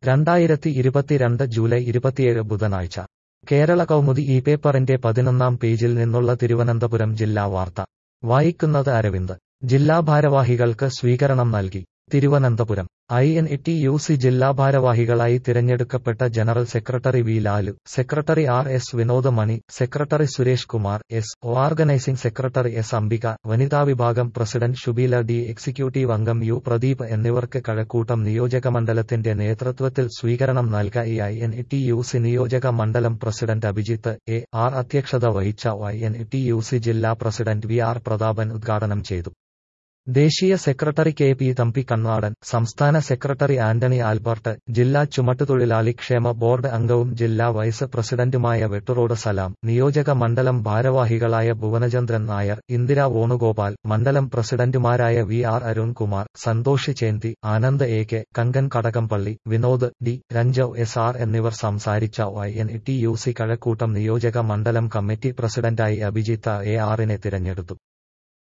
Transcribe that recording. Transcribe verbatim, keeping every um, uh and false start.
രണ്ടായിരത്തി ഇരുപത്തിരണ്ട് ജൂലൈ ഇരുപത്തിയേഴ് ബുധനാഴ്ച കേരള കൗമുദി ഈ പേപ്പറിന്റെ പതിനൊന്നാം പേജിൽ നിന്നുള്ള തിരുവനന്തപുരം ജില്ലാ വാർത്ത വായിക്കുന്നത് അരവിന്ദ്. ജില്ലാ ഭാരവാഹികൾക്ക് സ്വീകരണം നൽകി. Thiruvananthapuram I N T U C ജില്ലാ ഭാരവാഹികളായി തിരഞ്ഞെടുക്കപ്പെട്ട general secretary V Lalu, secretary R S Vinod Mani, secretary Suresh Kumar S, organising secretary S Ambika, വനിതാ വിഭാഗം പ്രസിഡന്റ് ഷുബീല ഡി, എക്സിക്യൂട്ടീവ് അംഗം യു പ്രദീപ് എന്നിവർക്ക് കഴക്കൂട്ടം നിയോജകമണ്ഡലത്തിന്റെ നേതൃത്വത്തിൽ സ്വീകരണം നൽകി. I N T U C നിയോജക മണ്ഡലം പ്രസിഡന്റ് അഭിജിത്ത് എ ആർ അധ്യക്ഷത വഹിച്ച I N T U C ജില്ലാ പ്രസിഡന്റ് വി ആർ പ്രതാപൻ ഉദ്ഘാടനം ചെയ്തു. ദേശീയ secretary K P Thampi Kannadan, സംസ്ഥാന സെക്രട്ടറി ആന്റണി ആൽബർട്ട്, ജില്ലാ ചുമട്ടുതൊഴിലാളി ക്ഷേമ ബോർഡ് അംഗവും ജില്ലാ വൈസ് പ്രസിഡന്റുമായ വെട്ടുറോഡ് സലാം, നിയോജക മണ്ഡലം ഭാരവാഹികളായ ഭുവനചന്ദ്രൻ നായർ, ഇന്ദിര വേണുഗോപാൽ, മണ്ഡലം പ്രസിഡന്റുമാരായ V R Arunkumar, Santhosh Chenthi, Anand A K, Kankan Kadakampally, Vinod D, Ranjav S R എന്നിവർ സംസാരിച്ച I N T U C Kazhakkoottam നിയോജക മണ്ഡലം കമ്മിറ്റി പ്രസിഡന്റായി അഭിജിത്ത് എ ആറിനെ തിരഞ്ഞെടുത്തു.